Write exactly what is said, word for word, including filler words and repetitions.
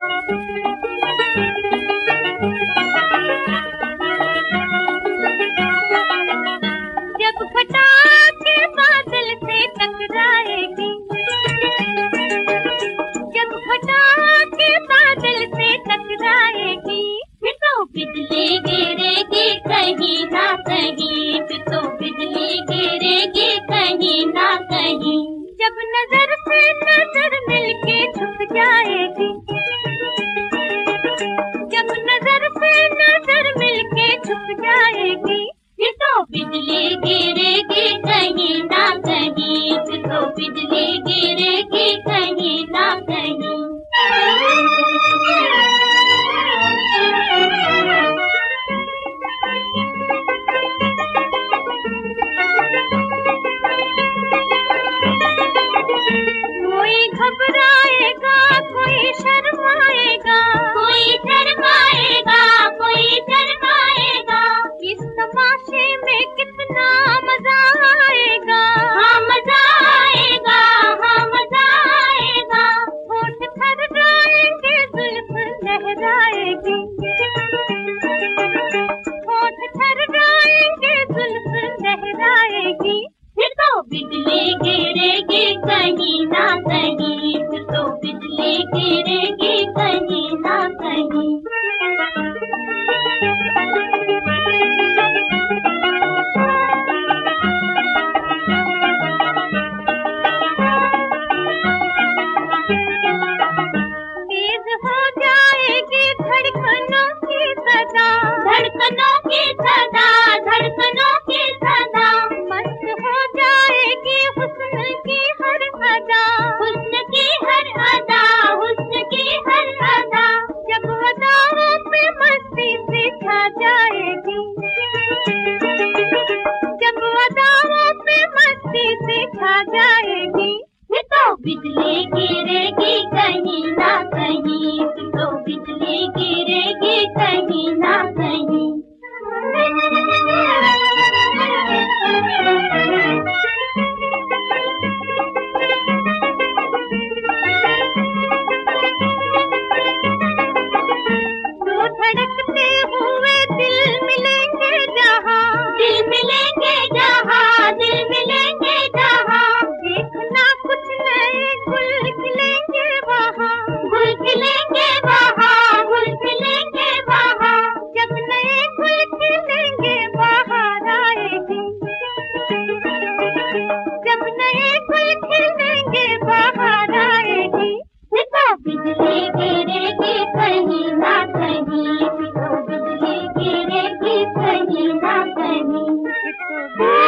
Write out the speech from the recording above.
जब घटा के बादल से टकराएगी, जब घटा के बादल से टकराएगी, फिर तो बिजली गिरेगी कहीं ना कहीं, फिर तो बिजली गिरेगी कहीं ना कहीं। जब नजर से नजर मिलके झुक जाएगी, जब नजर से नजर मिलके झुक जाएगी, फिर तो बिजली गिरेगी कहीं ना कहीं, फिर तो बिजली गिरेगी कहीं ना कहीं। कोई घबराएगा, कोई शर्माएगा, कोई शर्माएगा, कोई शर्माएगा। इस तमाशे में कितना मजा आएगा, हाँ मजा आएगा, हाँ मजा आएगा। होठ थर्राएंगे, जुल्फ लहराएगी, होठ थर्राएंगे, जुल्फ लहराएगी, फिर तो बिजली गिरेगी कहीं ना कहीं, फिर तो बिजली गिरेगी कहीं ना कहीं। तेज हो जाएगी धड़कनों की सदा, धड़कनों की सदा, धड़कनों की सदा। मस्त हो जाएगी हुस्न की हर अदा, हुस्न की हर अदा, हुस्न की हर अदा। जब अदाओं पे मस्ती से छा जाएगी, जब अदाओं पे मस्ती से छा जाएगी, फिर तो बिजली गिरेगी कहीं ना कहीं, फिर तो बिजली गिरेगी कहीं ना कहीं। दो धड़कते हुए दिल मिलेंगे जहाँ, दिल मिलेंगे जहाँ, दिल मिलेंगे जहाँ। देखना कुछ नए गुल खिलेंगे वहाँ, गुल खिलेंगे वहाँ, गुल खिलेंगे वहाँ। जब नए गुल खिलेंगे बाहर आएगी, जब नए गुल खिलेंगे बाहर आएगी, फिर तो बिजली गिरेगी कहीं ना कहीं, फिर तो बिजली गिरेगी कहीं ना कहीं।